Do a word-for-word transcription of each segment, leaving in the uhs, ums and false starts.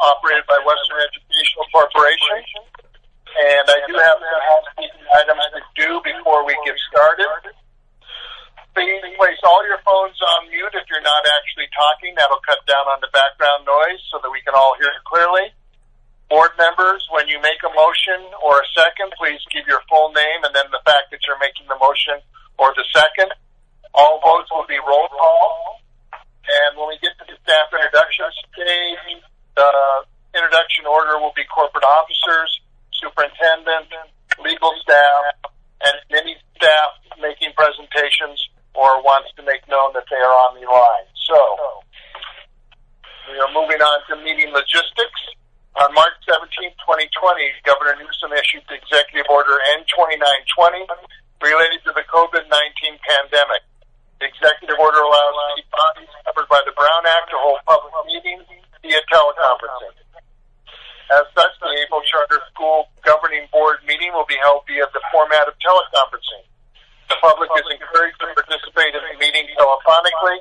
operated by Western Educational Corporation. And I do have some housekeeping items to do before we get started. Please place all your phones on mute if you're not actually talking. That'll cut down on the background noise so that we can all hear clearly. Board members, when you make a motion or a second, please give your full name and then the fact that you're making the motion or the second. All votes will be roll call. And when we get to the staff introduction stage, the introduction order will be corporate officers, superintendent, legal staff, and any staff making presentations or wants to make known that they are on the line. So, we are moving on to meeting logistics. On March seventeenth, twenty twenty, Governor Newsom issued the Executive Order N twenty-nine twenty related to the COVID nineteen pandemic. The Executive Order allows state bodies covered by the Brown Act to hold public meetings via teleconferencing. As such, the April Charter School Governing Board meeting will be held via the format of teleconferencing. The public is encouraged to participate in the meeting telephonically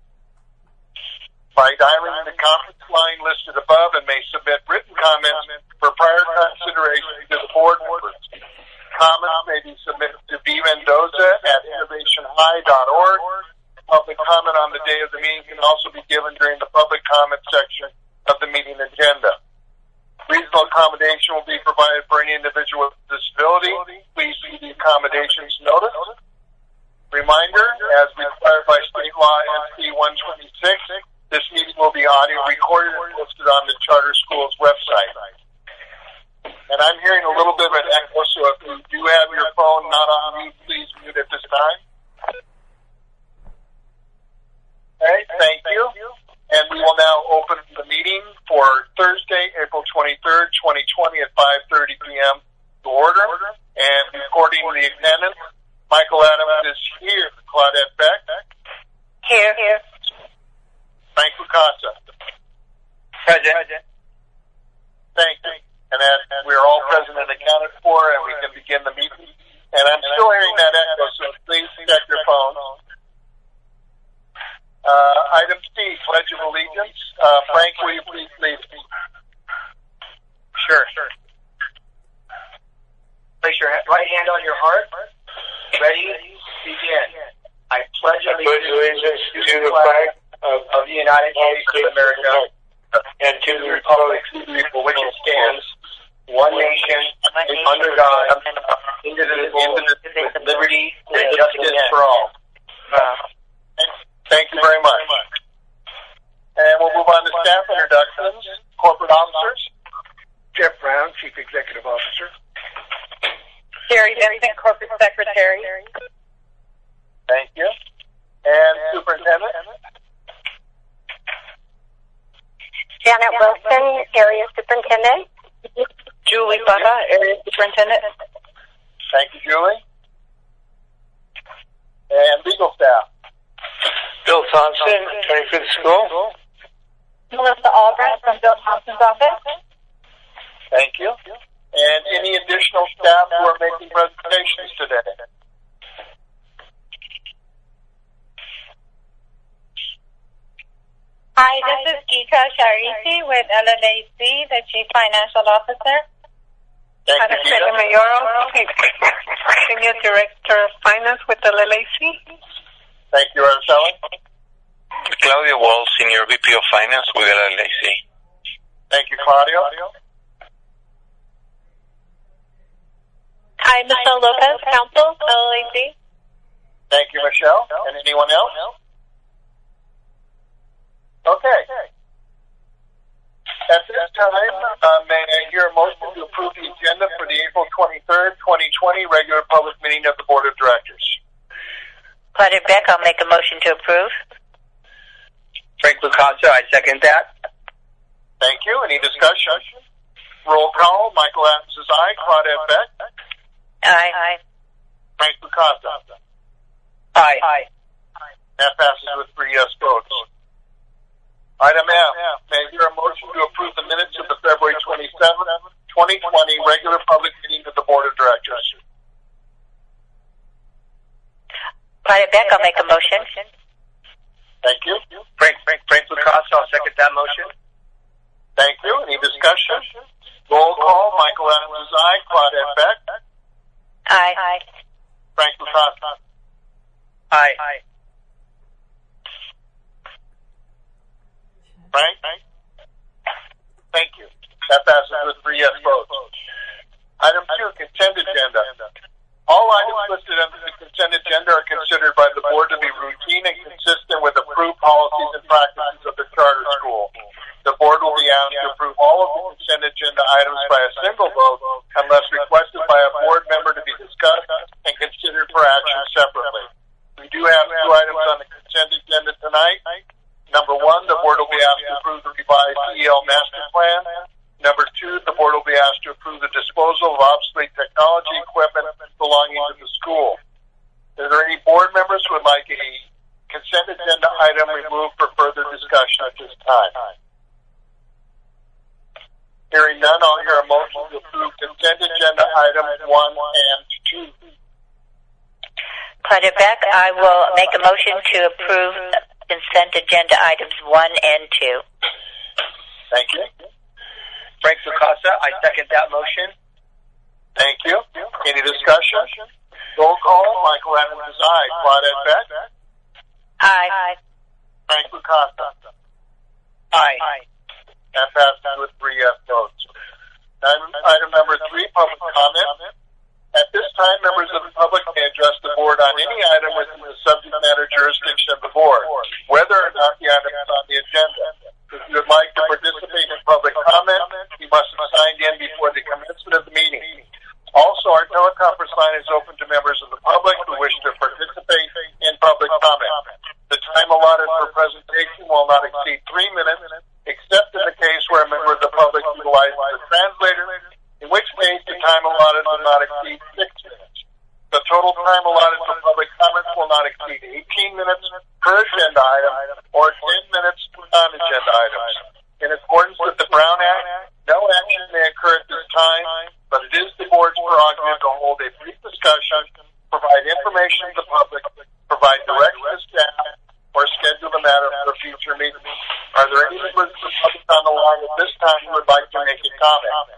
by dialing the conference line listed above and may submit written comments for prior consideration to the board members. Comments may be submitted to B. Mendoza at innovation high dot org. Public comment on the day of the meeting can also be given during the public comment section of the meeting agenda. Reasonable accommodation will be provided for any individual with disability. Please see the accommodations notice. Reminder, as required by state law N C one twenty-six, this meeting will be audio recorded and posted on the charter school's website. And I'm hearing a little bit of an echo, so if you do have your phone not on mute, please mute at this time. All right, thank you. And we will now open the meeting for Thursday, April twenty-third, twenty twenty at five thirty p.m. to order. And according to the attendance, Michael Adams is here. Claudette Beck. Here. Here. Frank Lucasa. Present. Thank you. And as we are all present and accounted for, and we can begin the meeting. And I'm still hearing that echo, so please check your phone. Uh, item C, Pledge of Allegiance. Uh, Frank, will you please lead? Sure, sure. Place your right hand on your heart. Ready? Begin. I pledge allegiance to the flag of, of the United States of America and to the republic for which it stands, one nation, under God, indivisible, with liberty and justice for all. Uh, Thank you very much. And we'll move on to staff introductions. Corporate officers. Jeff Brown, Chief Executive Officer. Sherry Vincent, Corporate Secretary. Thank you. And Superintendent. Janet Wilson, Area Superintendent. Julie Baca, Area Superintendent. Thank you, Julie. And legal staff. Bill Thompson, twenty-fifth School. Melissa Albrecht from Bill Thompson's office. Thank you. And any additional staff who are making presentations today? Hi, this is Geeta Sharisi with L L A C, the Chief Financial Officer. Thank you, Geeta. Mayoro, Senior Director of Finance with L L A C. Thank you, Araceli. Claudio Wall, Senior V P of Finance with L L A C. Thank you, Claudio. Hi, Michelle Lopez, Counsel, L L A C. Thank you, Michelle. And anyone else? Okay. At this time, uh, may I hear a motion to approve the agenda for the April twenty-third, twenty twenty regular public meeting of the Board of Directors? Claudette Beck, I'll make a motion to approve. Frank Lucasa, I second that. Thank you. Any discussion? Roll call. Michael Adams is aye. Claudette Beck. Aye. Aye. Frank Lucasa. Aye. Aye. That passes with three yes votes. Item F. May I hear a motion to approve the minutes of the February twenty-seventh, twenty twenty regular public meeting of the Board of Directors? Claudette Beck, I'll make a motion. Thank you. Frank, Frank, Frank Lucasa, I'll second that motion. Thank you. Any discussion? Roll call. Michael Adams is aye. Claudette Beck. Aye. Aye. Frank Lucasa. Aye. Frank? Thank you. That passes with three yes votes. Item two, consent agenda. All items listed under the consent agenda are considered by the board to be routine and consistent with approved policies and practices of the charter school. The board will be asked to approve all of the consent agenda items by a single vote unless requested by a board member to be discussed and considered for action separately. We do have two items on the consent agenda tonight. Number one, the board will be asked to approve the revised E L master plan. Number two, the board will be asked to approve the disposal of obsolete technology equipment belonging to the school. Is there any board members who would like a consent agenda item removed for further discussion at this time? Hearing none, I'll hear a motion to approve consent agenda items one and two. Claudette Beck, I will make a motion to approve consent agenda items one and two. Thank you. Frank Lucasa, I second that motion. Thank you. Any discussion? Roll call. Michael Adams is aye. Claudette Beck. Aye. Frank Lucasa. Aye. That passes with three yes votes. Item, item number three, public comment. At this time, members of the public may address the board on any item within the subject matter jurisdiction of the board, whether or not the item is on the agenda. If you would like to participate in public comment, you must have signed in before the commencement of the meeting. Also, our teleconference line is open to members of the public who wish to participate in public comment. The time allotted for presentation will not exceed three minutes, except in the case where a member of the public utilizes a translator, in which case the time allotted will not exceed six minutes. The total time allotted for public comments will not exceed eighteen minutes per agenda item or ten minutes for non-agenda items. In accordance with the Brown Act, no action may occur at this time, but it is the board's prerogative to hold a brief discussion, provide information to the public, provide direction to staff, or schedule the matter for a future meeting. Are there any members of the public on the line at this time who would like to make a comment?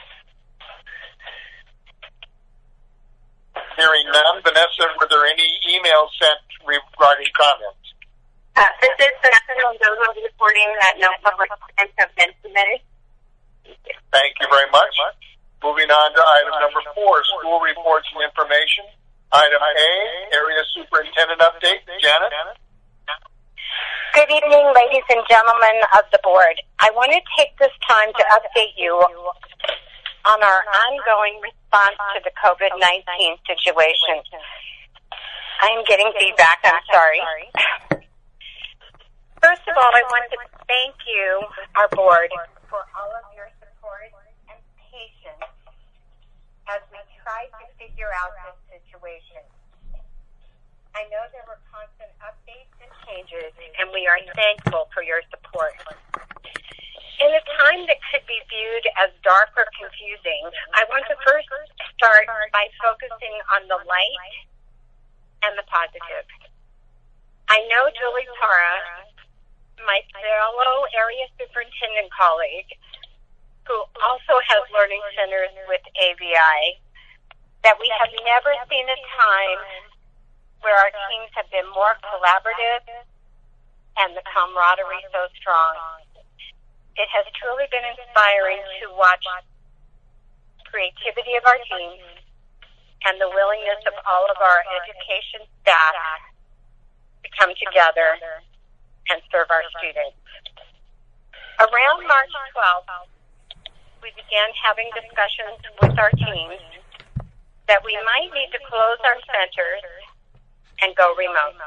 Hearing none. Vanessa, were there any emails sent regarding comments? Uh, this is Vanessa Mendoza reporting that no public comments have been submitted. Thank you very much. Moving on to item number four, school reports and information. Item A, area superintendent update. Janet? Good evening, ladies and gentlemen of the board. I want to take this time to update you on our ongoing response to the COVID nineteen situation. I am getting feedback. I'm sorry. First of all, I want to thank you, our board, for all of your support and patience as we try to figure out this situation. I know there were constant updates and changes, and we are thankful for your support. In a time that could be viewed as dark or confusing, I want to first start by focusing on the light and the positive. I know Julie Para, my fellow area superintendent colleague, who also has learning centers with A V I, that we have never seen a time where our teams have been more collaborative and the camaraderie so strong. It has truly been inspiring to watch creativity of our teams and the willingness of all of our education staff to come together and serve our students. Around March twelfth, we began having discussions with our teams that we might need to close our centers and go remote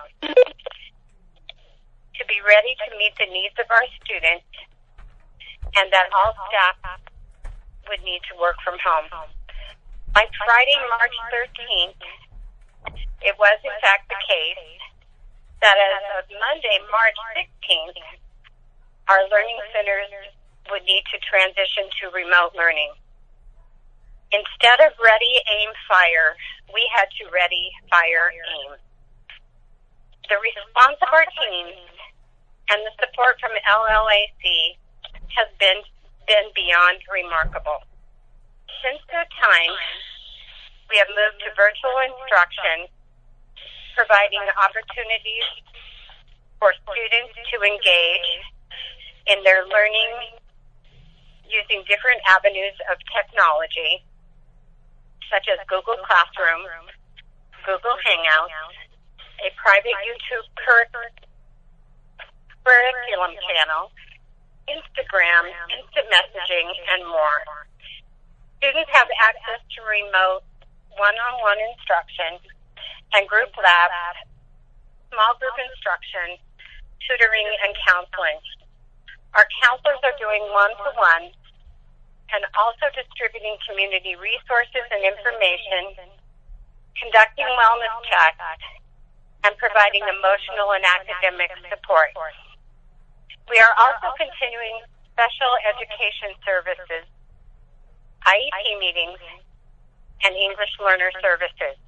to be ready to meet the needs of our students, and that all staff would need to work from home. By Friday, March thirteenth, it was in fact the case that as of Monday, March sixteenth, our learning centers would need to transition to remote learning. Instead of ready, aim, fire, we had to ready, fire, aim. The response of our teams and the support from L L A C has been been beyond remarkable. Since that time, we have moved to virtual instruction, providing opportunities for students to engage in their learning using different avenues of technology, such as Google Classroom, Google Hangouts, a private YouTube curriculum channel, Instagram, instant messaging, and more. Students have access to remote one-on-one instruction and group labs, small group instruction, tutoring, and counseling. Our counselors are doing one-to-one and also distributing community resources and information, conducting wellness checks, and providing emotional and academic support. We are also continuing special education services, I E P meetings, and English learner services.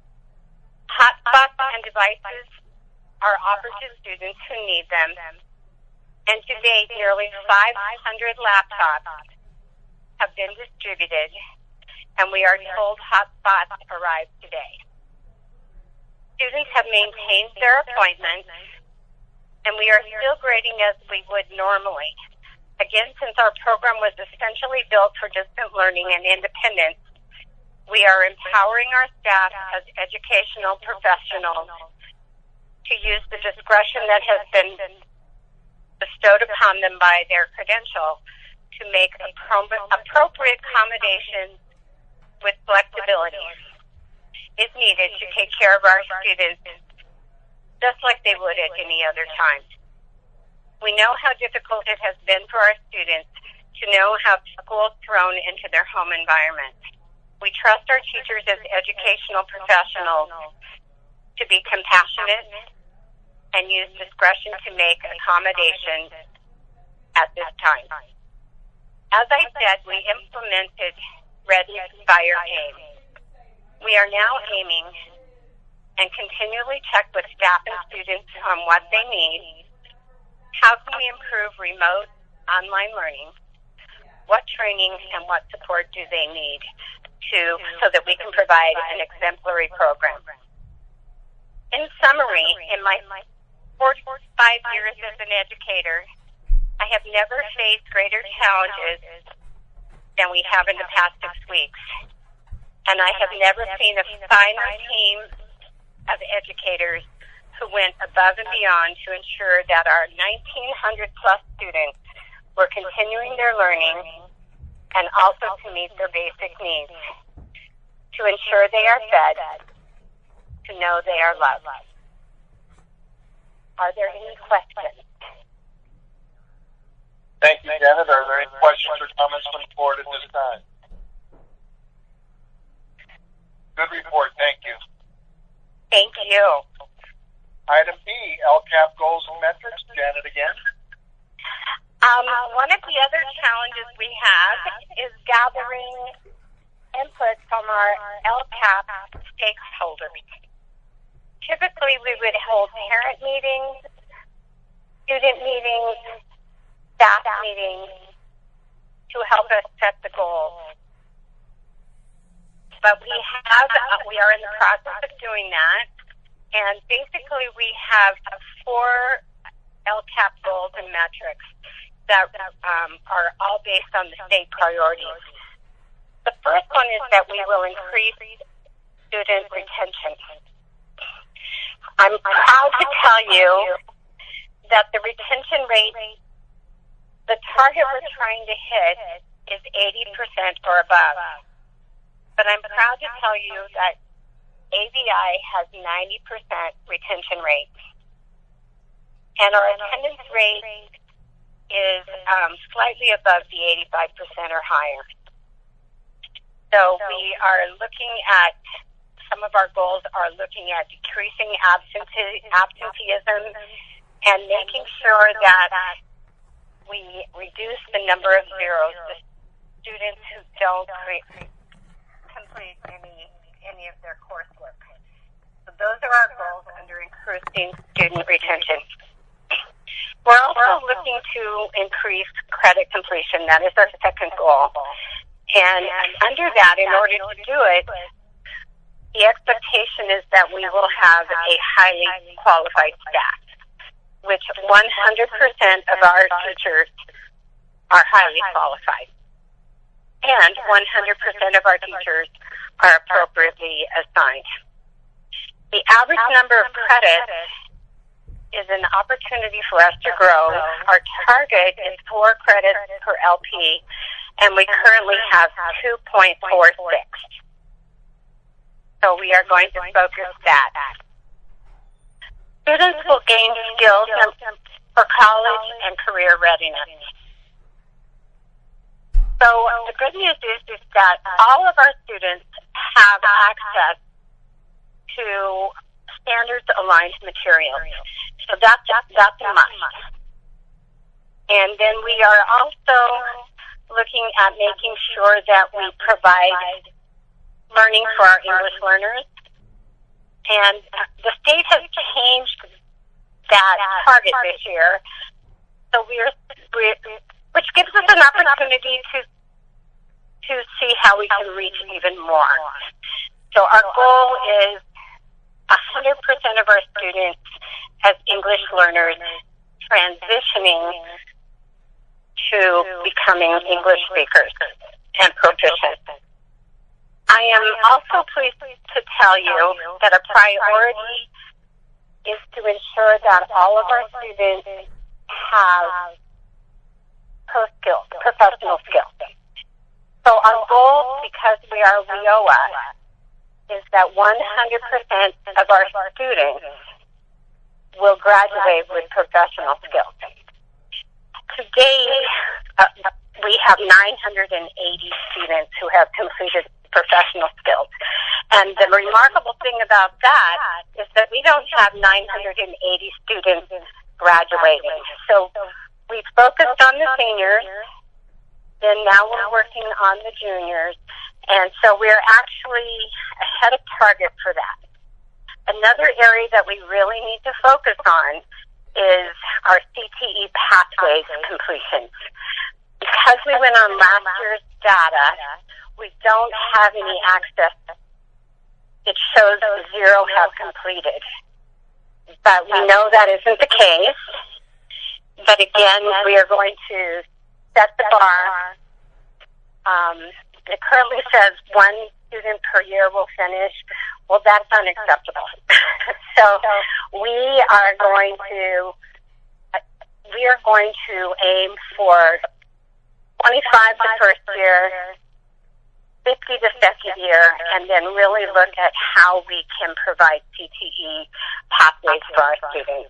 Hotspots and devices are offered to students who need them, and to date, nearly five hundred laptops have been distributed, and we are told hotspots arrived today. Students have maintained their appointments, and we are still grading as we would normally. Again, since our program was essentially built for distant learning and independence, we are empowering our staff as educational professionals to use the discretion that has been bestowed upon them by their credential to make appropriate accommodations with flexibility if needed to take care of our students just like they would at any other time. We know how difficult it has been for our students to know how school is thrown into their home environment. We trust our teachers as educational professionals to be compassionate and use discretion to make accommodations at this time. As I said, we implemented Ready, Fire, Aim. We are now aiming and continually check with staff and students on what they need. How can we improve remote online learning? What training and what support do they need to so that we can provide an exemplary program? In summary, in my forty-five years as an educator, I have never faced greater challenges than we have in the past six weeks. And I have never seen a finer team of educators who went above and beyond to ensure that our nineteen hundred plus students were continuing their learning and also to meet their basic needs, to ensure they are fed, to know they are loved. Are there any questions? Thank you, Janet. Are there any questions or comments from the board at this time? Good report. Thank you. Thank you. Item B, L C A P goals and metrics. Janet again. Um, one of the other challenges we have is gathering input from our L C A P stakeholders. Typically, we would hold parent meetings, student meetings, staff meetings to help us set the goals. But we have, uh, we are in the process of doing that, and basically we have four L C A P goals and metrics that um, are all based on the state priorities. The first one is that we will increase student retention. I'm proud to tell you that the retention rate, the target we're trying to hit is eighty percent or above. But I'm proud to tell you that A V I has ninety percent retention rate. And our attendance rate is um, slightly above the eighty-five percent or higher. So we are looking at, some of our goals are looking at decreasing absentee, absenteeism and making sure that we reduce the number of zeros, the students who don't complete any any of their coursework. So those are our goals under increasing student retention. We're also looking to increase credit completion. That is our second goal. And under that, in order to do it, the expectation is that we will have a highly qualified staff, which one hundred percent of our teachers are highly qualified. And one hundred percent of our teachers are appropriately assigned. The average number of credits is an opportunity for us to grow. Our target is four credits per L P, and we currently have two point four six. So we are going to focus that. Students will gain skills for college and career readiness. So the good news is, is that all of our students have access to standards-aligned materials. So that's, that's a must. And then we are also looking at making sure that we provide learning for our English learners. And the state has changed that target this year. So we're, we're which gives us an opportunity to to see how we can reach even more. So our goal is one hundred percent of our students as English learners transitioning to becoming English speakers and proficient. I am also pleased to tell you that a priority is to ensure that all of our students have post skills, professional skills. So our goal, because we are W I O A, is that one hundred percent of our students will graduate with professional skills. Today, uh, we have nine hundred eighty students who have completed professional skills. And the remarkable thing about that is that we don't have nine hundred eighty students graduating. So we focused on the seniors, then now we're working on the juniors, and so we're actually ahead of target for that. Another area that we really need to focus on is our C T E pathways completion. Because we went on last year's data, we don't have any access. It shows zero have completed. But we know that isn't the case. But again, we are going to set the bar. Um, it currently says one student per year will finish. Well, that's unacceptable. So we are going to we are going to aim for twenty-five the first year, fifty the second year, and then really look at how we can provide C T E pathways for our students.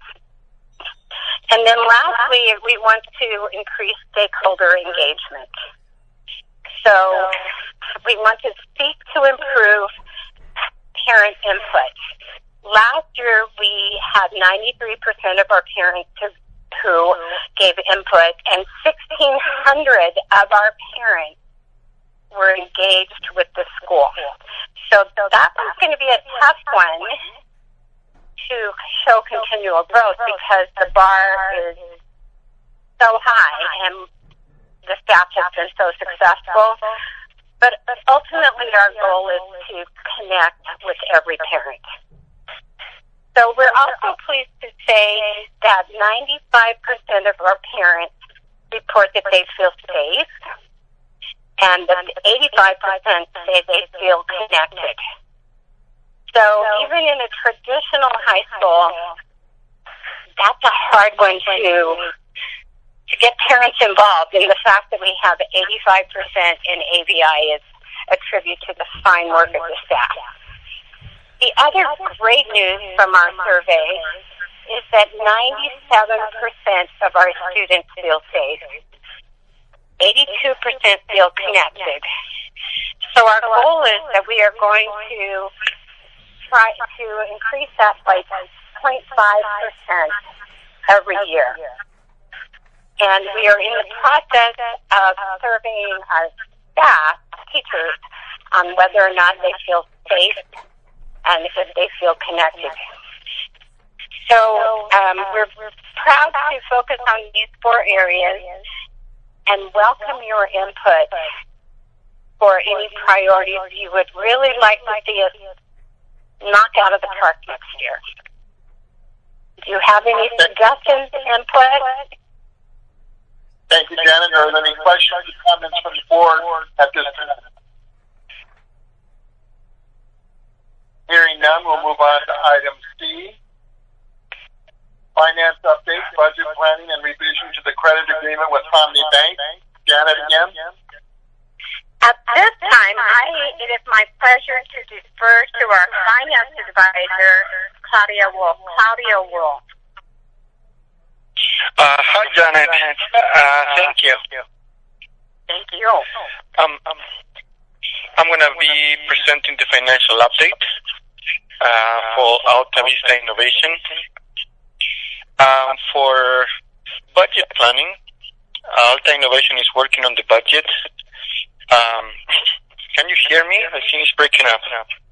And then lastly, we want to increase stakeholder engagement. So we want to seek to improve parent input. Last year, we had ninety-three percent of our parents who gave input, and sixteen hundred of our parents were engaged with the school. So that was going to be a tough one to show continual growth because the bar is so high and the staff has been so successful. But ultimately our goal is to connect with every parent. So we're also pleased to say that ninety-five percent of our parents report that they feel safe, and eighty-five percent say they feel connected. So even in a traditional high school, that's a hard one to to get parents involved. And the fact that we have eighty-five percent in A V I is a tribute to the fine work of the staff. The other great news from our survey is that ninety-seven percent of our students feel safe. eighty-two percent feel connected. So our goal is that we are going to try to increase that by zero point five percent every year. And we are in the process of surveying our staff, teachers, on whether or not they feel safe and if they feel connected. So um, we're proud to focus on these four areas, and welcome your input for any priorities you would really like to see us knock out of the park next year. Do you have any suggestions, input? Thank you, Janet. Are there any questions or comments from the board at this time? Hearing none, we'll move on to item C. Finance update, budget planning, and revision to the credit agreement with Harmony Bank. Janet again. At this time, I, it is my pleasure to defer to our finance advisor, Claudia Wolf. Claudia Wolf. Uh, hi, Janet. Uh, thank you. Thank you. Um, um, I'm going to be presenting the financial update uh, for Alta Vista Innovation. Um, for budget planning, Alta Innovation is working on the budget. Um, can you hear me? I think it's breaking up.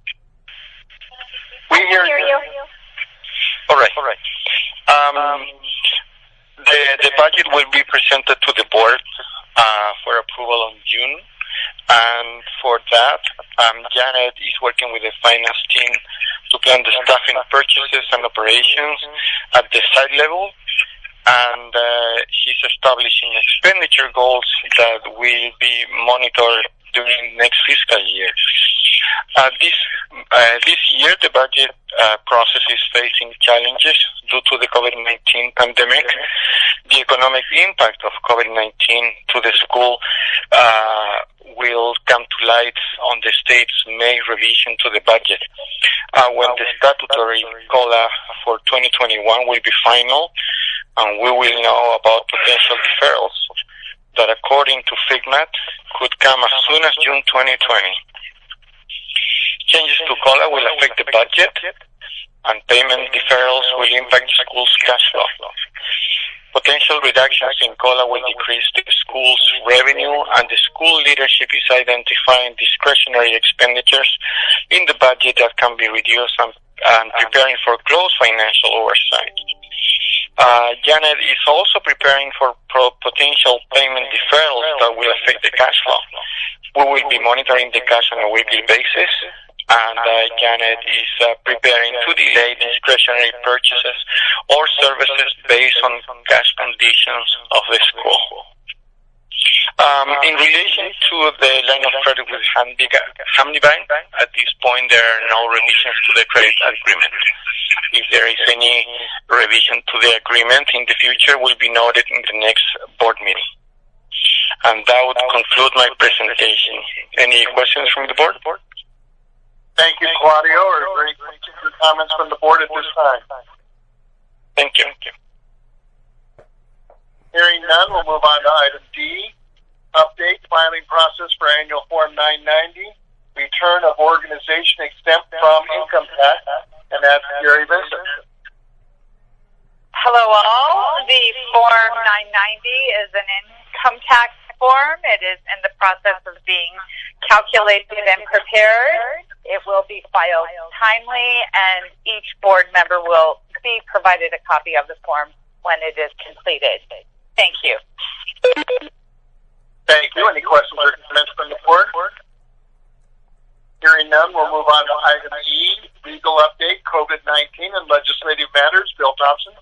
We hear you. you. All right, all right. Um, the the budget will be presented to the board uh, for approval in June, and for that, um, Janet is working with the finance team to plan the staffing, purchases, and operations at the site level. And uh, she's establishing expenditure goals that will be monitored during next fiscal year. Uh, this uh, this year, the budget uh, process is facing challenges due to the COVID nineteen pandemic. The economic impact of COVID nineteen to the school uh, will come to light on the state's May revision to the budget. Uh, when the statutory COLA for twenty twenty-one will be final, and we will know about potential deferrals that, according to FIGMAT, could come as soon as June twenty twenty. Changes to COLA will affect the budget, and payment deferrals will impact the school's cash flow. Potential reductions in COLA will decrease the school's revenue, and the school leadership is identifying discretionary expenditures in the budget that can be reduced and, and preparing for close financial oversight. Uh, Janet is also preparing for pro- potential payment deferrals that will affect the cash flow. We will be monitoring the cash on a weekly basis, and uh, Janet is uh, preparing to delay discretionary purchases or services based on cash conditions of the school. Um, in relation to the line of credit with Harmony Bank, at this point there are no revisions to the credit agreement. If there is any revision to the agreement in the future, will be noted in the next board meeting. And that would conclude my presentation. Any questions from the board? Thank you, Claudio. Are there any questions or comments from the board at this time? Thank you. Hearing none, we'll move on to item D. Update filing process for annual Form nine ninety, return of organization exempt from income tax, and that's Gary Vincent. Hello all. The Form nine ninety is an income tax form. It is in the process of being calculated and prepared. It will be filed timely, and each board member will be provided a copy of the form when it is completed. Thank you. Thank you. Any questions or comments from the board? Hearing none, we'll move on to item E, legal update, COVID nineteen and legislative matters. Bill Thompson.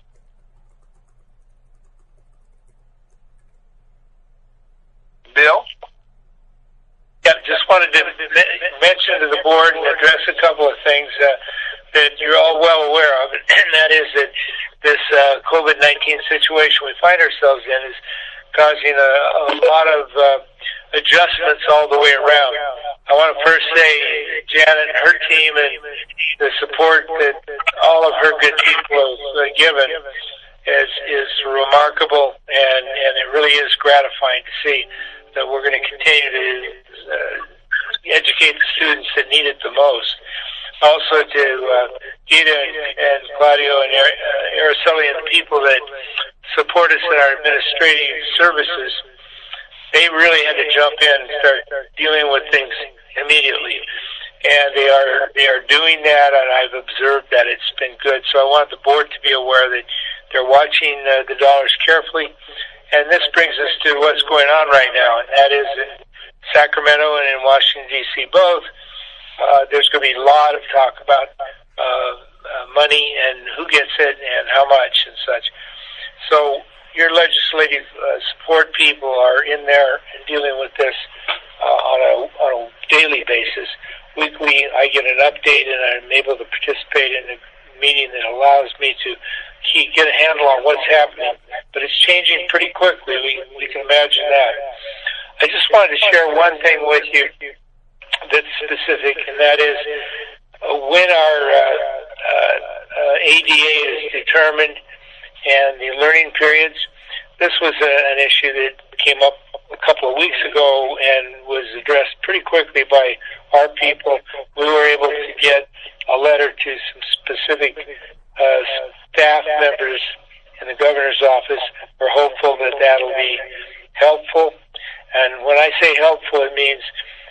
Bill? Yeah, just wanted to mention to the board and address a couple of things uh, that you're all well aware of, and that is that this uh, COVID nineteen situation we find ourselves in is causing a, a lot of uh, adjustments all the way around. I want to first say Janet and her team and the support that all of her good people have uh, given is, is remarkable, and, and it really is gratifying to see that we're going to continue to uh, educate the students that need it the most. Also to uh, Gita and, and Claudio and uh, Araceli and the people that support us in our administrative services, they really had to jump in and start dealing with things immediately. And they are they are doing that, and I've observed that it's been good. So I want the board to be aware that they're watching uh, the dollars carefully, And this brings us to what's going on right now, and that is in Sacramento and in Washington, D C both. Uh, there's going to be a lot of talk about uh, uh, money and who gets it and how much and such. So your legislative uh, support people are in there and dealing with this uh, on a on a daily basis. Weekly, I get an update and I'm able to participate in a meeting that allows me to keep, get a handle on what's happening. But it's changing pretty quickly. We we can imagine that. I just wanted to share one thing with you that's specific, and that is uh, when our uh, uh, uh, A D A is determined and the learning periods. This was a, an issue that came up a couple of weeks ago and was addressed pretty quickly by our people. We were able to get a letter to some specific uh, staff members in the governor's office. We're hopeful that that'll be helpful. And when I say helpful, it means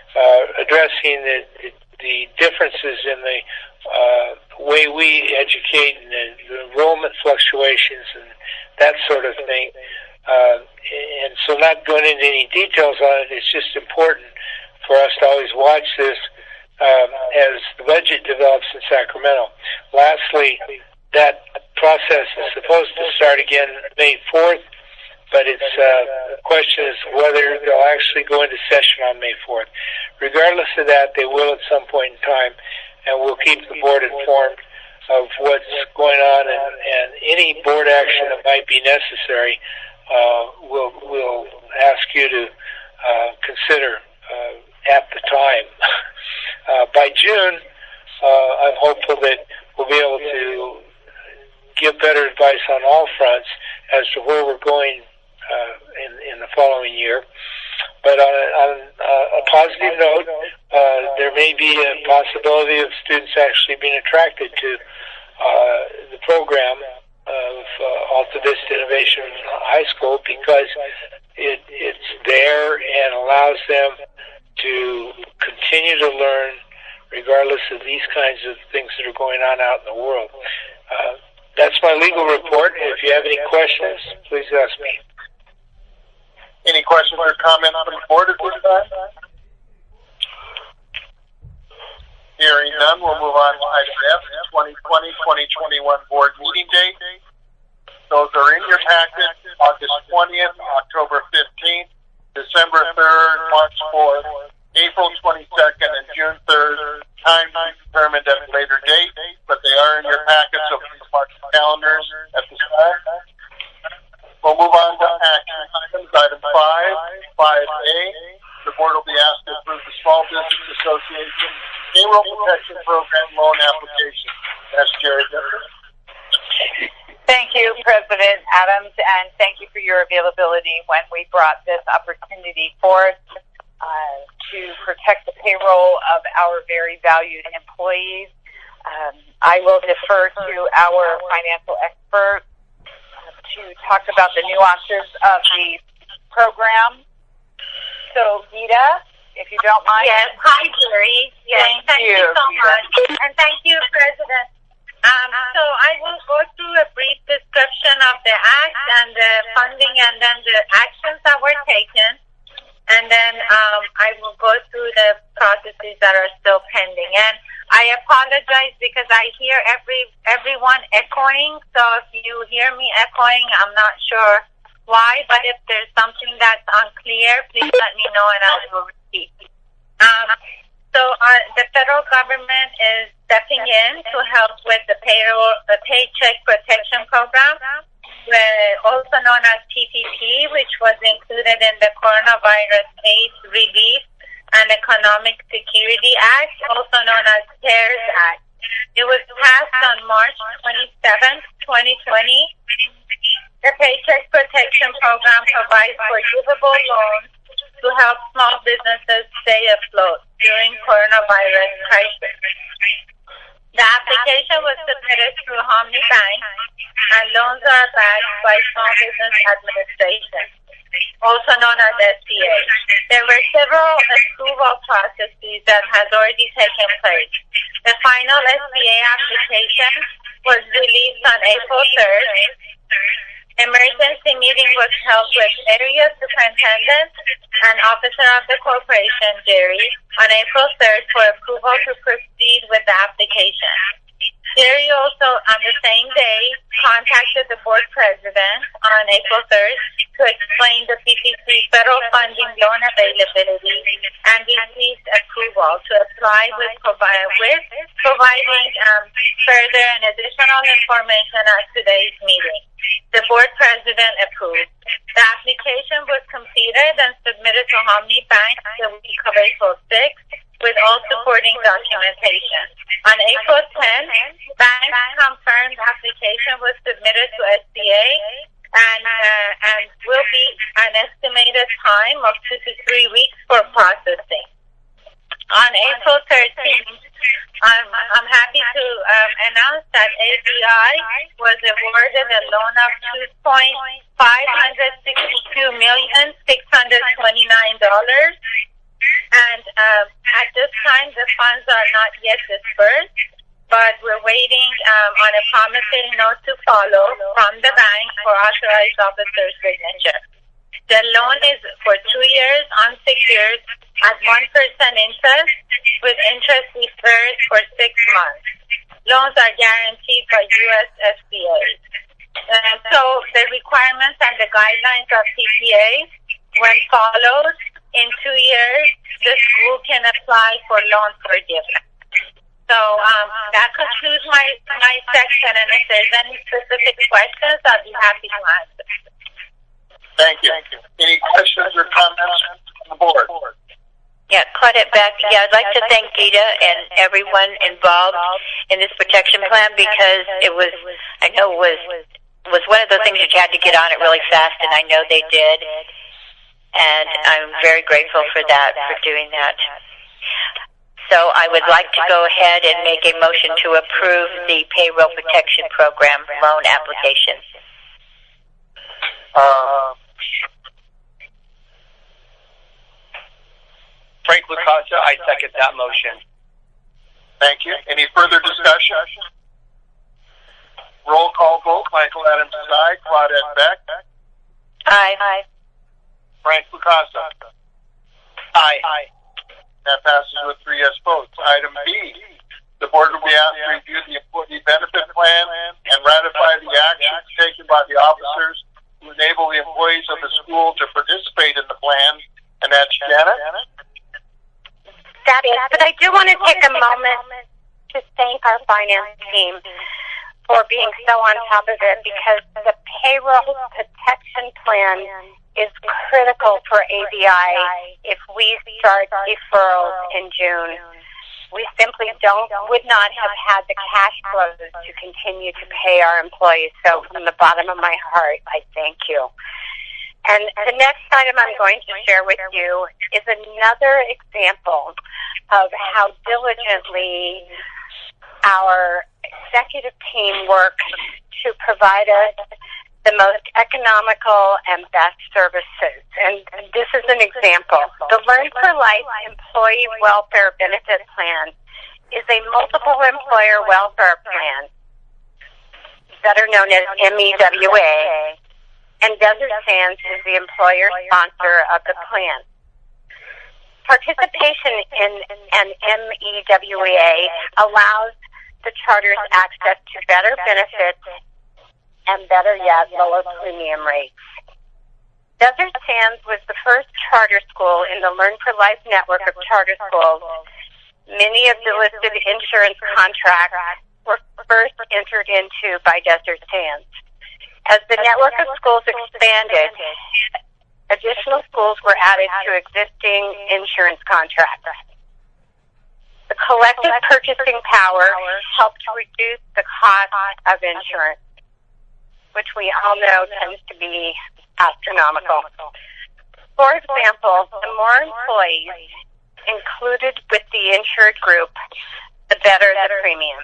uh, addressing the, the, the differences in the uh, way we educate and the, the enrollment fluctuations and that sort of thing. Uh, and so not going into any details on it, it's just important for us to always watch this um, as the budget develops in Sacramento. Lastly, that process is supposed to start again May fourth, but it's uh, the question is whether they'll actually go into session on May fourth. Regardless of that, they will at some point in time, and we'll keep the board informed of what's going on, and, and any board action that might be necessary, uh, we'll, we'll ask you to uh, consider uh, at the time. uh, by June, uh, I'm hopeful that we'll be able to give better advice on all fronts as to where we're going uh, in, in the following year. But on a, on a positive note, uh, there may be a possibility of students actually being attracted to uh, the program of uh, Alta Vista Innovation High School because it, it's there and allows them to continue to learn regardless of these kinds of things that are going on out in the world. Uh, that's my legal report. If you have any questions, please ask me. Any questions or comments from the board at this time? Hearing none, we'll move on to item F, twenty twenty to twenty twenty-one board meeting date. Those are in your packet, August twentieth, October fifteenth, December third, March fourth, April twenty-second, and June third. Time to be determined at a later date, but they are in your packet, so please mark the calendars at this time. We'll move on to action items. Item five, five A. The board will be asked to approve the Small Business Association Payroll Protection Program loan application. That's Jerry Becker. Thank you, President Adams, and thank you for your availability when we brought this opportunity forth uh, to protect the payroll of our very valued employees. Um, I will defer to our financial expert to talk about the nuances of the program. So, Gita, if you don't mind. Yes, hi, Jerry. Yes, thank, thank you. you so much. And thank you, President. Um, so I will go through a brief description of the act and the funding and then the actions that were taken. And then um, I will go through the processes that are still pending. And I apologize because I hear every everyone echoing. So if you hear me echoing, I'm not sure why. But if there's something that's unclear, please let me know and I will repeat. Um, so uh, the federal government is stepping in to help with the payroll, the Paycheck Protection Program, also known as P P P, which was included in the Coronavirus Aid Relief and Economic Security Act, also known as CARES Act. It was passed on March twenty-seventh, twenty twenty. The Paycheck Protection Program provides forgivable loans to help small businesses stay afloat during coronavirus crisis. The application was submitted through Homni Bank, and loans are backed by Small Business Administration, also known as S B A. There were several approval processes that has already taken place. The final S B A application was released on April third. Emergency meeting was held with area superintendent and officer of the corporation, Jerry, on April third for approval to proceed with the application. Jerry also, on the same day, contacted the board president on April third to explain the P P C federal funding loan availability and received approval to apply with, provi- with providing um, further and additional information at today's meeting. The board president approved. The application was completed and submitted to Hominy Bank the week of April sixth with all supporting documentation. On April tenth, bank confirmed the application was submitted to S B A and uh, and will be an estimated time of two to three weeks for processing. On April thirteenth, I'm, I'm happy to um, announce that A B I was awarded a loan of two point five six two million six hundred twenty-nine dollars. And um, at this time, the funds are not yet dispersed, but we're waiting um, on a promissory note to follow from the bank for authorized officer's signature. The loan is for two years, on six years, at one percent interest, with interest deferred for six months. Loans are guaranteed by U S F B A. And so the requirements and the guidelines of P P A, when followed, in two years, the school can apply for loan forgiveness. So um, that concludes my, my section, and if there's any specific questions, I'll be happy to answer. Thank you. Thank you. Any questions or comments from the board? Yeah, Claudette Beck. Yeah, I'd like to thank Gita and everyone involved in this protection plan because it was, I know it was, was one of those things that you had to get on it really fast, and I know they did. And I'm very grateful for that, for doing that. So I would like to go ahead and make a motion to approve the Payroll Protection Program loan application. Uh, Frank Lucasa, I second that motion. Thank you. Any further discussion? Roll call vote. Michael Adams is aye. Claudette Beck. Aye. Aye. Frank Lucasa. Aye. Aye. That passes with three yes votes. Item B. The board will be asked to review the employee benefit plan and ratify the actions taken by the officers to enable the employees of the school to participate in the plan. And that's Janet. That is, but I do want to take a moment to thank our finance team for being so on top of it, because the payroll protection plan is critical for A B I if we start deferrals in June. We simply don't, would not have had the cash flows to continue to pay our employees. So from the bottom of my heart, I thank you. And the next item I'm going to share with you is another example of how diligently our executive team works to provide us the most economical and best services. And this is an example. The Learn for Life Employee Welfare Benefit Plan is a multiple employer welfare plan, better known as M E W A, and Desert Sands is the employer sponsor of the plan. Participation in an M E W A allows the charters access to better benefits and better yet, lower premium rates. Desert Sands was the first charter school in the Learn for Life network of charter schools. Many of the listed insurance contracts were first entered into by Desert Sands. As the network of schools expanded, additional schools were added to existing insurance contracts. The collective purchasing power helped reduce the cost of insurance, which we all know tends to be astronomical. For example, the more employees included with the insured group, the better the premium.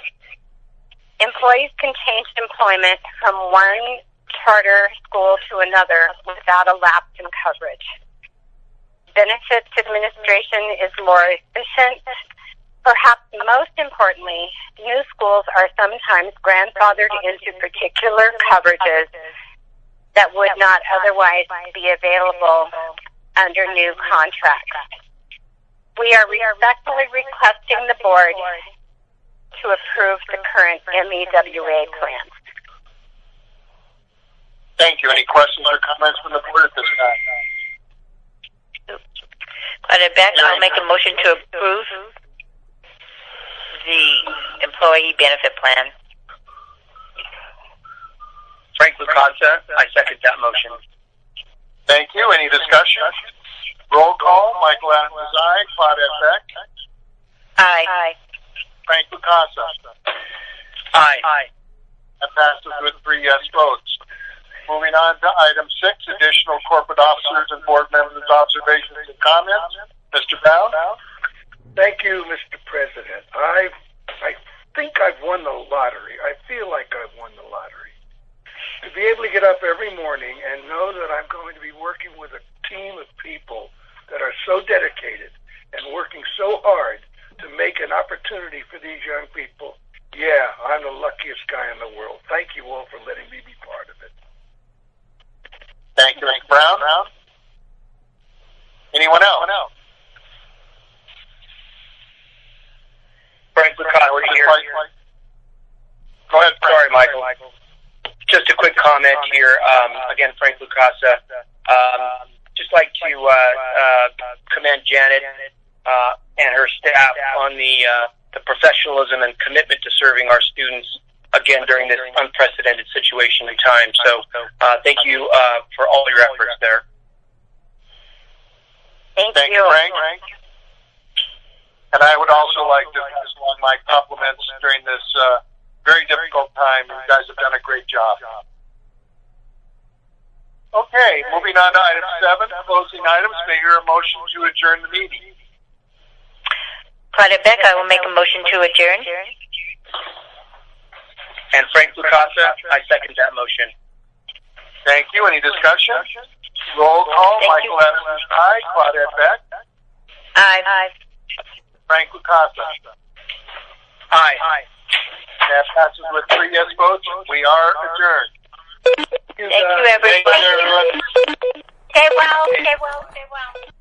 Employees can change employment from one charter school to another without a lapse in coverage. Benefits administration is more efficient. Perhaps most importantly, new schools are sometimes grandfathered into particular coverages that would not otherwise be available under new contracts. We are respectfully requesting the board to approve the current M E W A plan. Thank you. Any questions or comments from the board at this time? Claudette Beck, I'll make a motion to approve the employee benefit plan. Frank Lucasa, I second that motion. Thank you. Any discussion? Roll call. Michael Adams is aye. Claudette Beck. Aye. Aye. Frank Lucasa. Aye. Aye. That passes with three yes votes. Moving on to item six, additional corporate officers and board members' observations and comments. Mister Brown? Thank you, Mister President. I I think I've won the lottery. I feel like I've won the lottery. To be able to get up every morning and know that I'm going to be working with a team of people that are so dedicated and working so hard to make an opportunity for these young people, yeah, I'm the luckiest guy in the world. Thank you all for letting me be part of it. Thank you, Mister Brown. Anyone else? Frank Lucasa here. Go ahead, Frank. Sorry, Michael. Just a quick comment here. Um, again, Frank Lucasa. Um, just like to uh, uh, commend Janet uh, and her staff on the uh, the professionalism and commitment to serving our students, again, during this unprecedented situation and time. So uh, thank you uh, for all your efforts there. Thank, thank you. you, Frank. And I would also like to pass along my compliments during this uh, very difficult time. You guys have done a great job. Okay, moving on to item seven, closing items. May I hear a motion to adjourn the meeting? Claudette Beck, I will make a motion to adjourn. And Frank Lucasa, I second that motion. Thank you. Any discussion? Roll call. Thank Michael you. Adams, aye. Claudette Beck. Aye. Aye. Frank Lucasa. Aye. Aye. That passes with three yes votes. We are adjourned. Thank you, everybody. Thank you, everyone. Stay well, stay well, stay well.